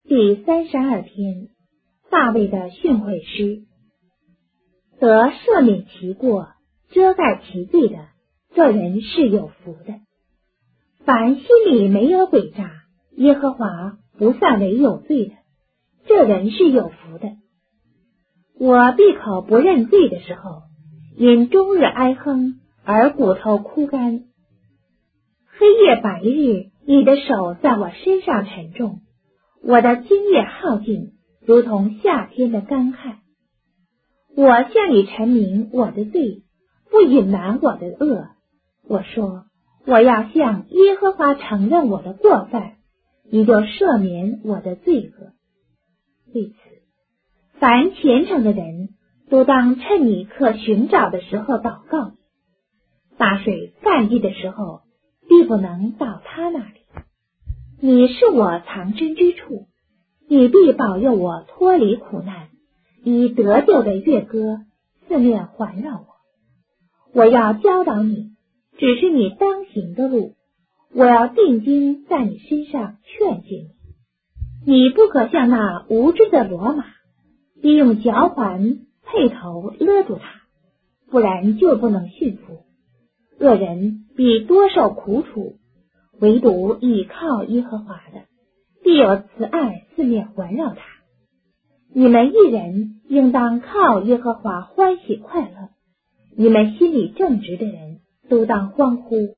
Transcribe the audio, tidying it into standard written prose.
第32篇，大卫的训诲诗。得赦免其过，遮盖其罪的，这人是有福的。凡心里没有诡诈，耶和华不算为有罪的，这人是有福的。我闭口不认罪的时候，因终日哀哼而骨头枯干。黑夜白日，你的手在我身上沉重，我的精液耗尽，如同夏天的干旱。我向你陈明我的罪，不隐瞒我的恶。我说，我要向耶和华承认我的过犯，你就赦免我的罪恶。为此，凡虔诚的人都当趁你可寻找的时候祷告你。大水泛溢的时候，必不能到他那里。你是我藏身之处，你必保佑我脱离苦难，以得救的乐歌四面环绕我。我要教导你，只是你当行的路，我要定睛在你身上劝诫你。你不可像那无知的骡马，必用嚼环辔头勒住它，不然就不能驯服。恶人必多受苦楚，唯独倚靠耶和华的，必有慈爱四面环绕他。你们一人应当靠耶和华欢喜快乐，你们心里正直的人都当欢呼。